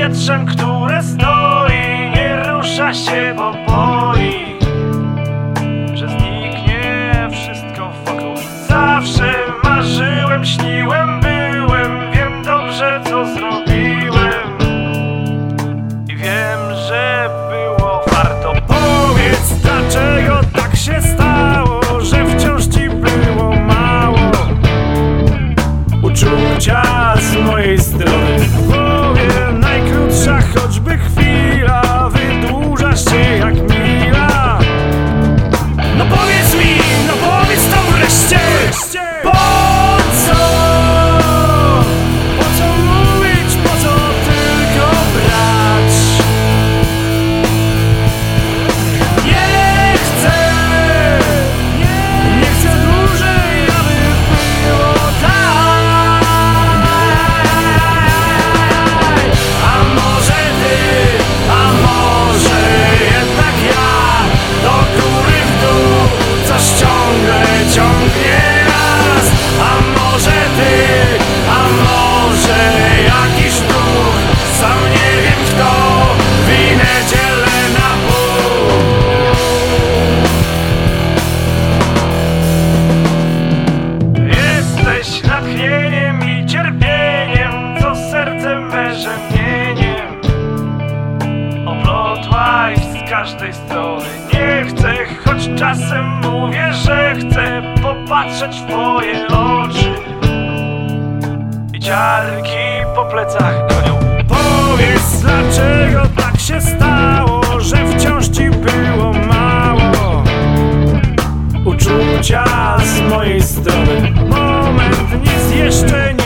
powietrzem, które stoi, nie rusza się, bo boi, że zniknie wszystko wokół. Zawsze marzyłem, śniłem, byłem, wiem dobrze, co zrobiłem i wiem, że było warto. Powiedz, dlaczego tak się stało, że wciąż ci było mało uczucia z mojej strony. W głowie najkrótsza choćby chwila wydłuża się jak mila. No powiedz mi, no powiedz to wreszcie, po co? Po co mówić, po co tylko brać? Nie chcę dłużej, aby było tak. A może ty, a może jednak ja, do góry w dół coś ciągnie nas. A może ty, a może jakiś duch, sam nie wiem kto, winę dzielę na pół. Jesteś natchnieniem i cierpieniem, co sercem merze mieniem oplotłaś z każdej strony. Nie chcę, choć czasem mówię, że chcę popatrzeć w twoje oczy i ciarki po plecach gonią. Powiedz, dlaczego tak się stało, że wciąż ci było mało uczucia z mojej strony. Moment, nic jeszcze nie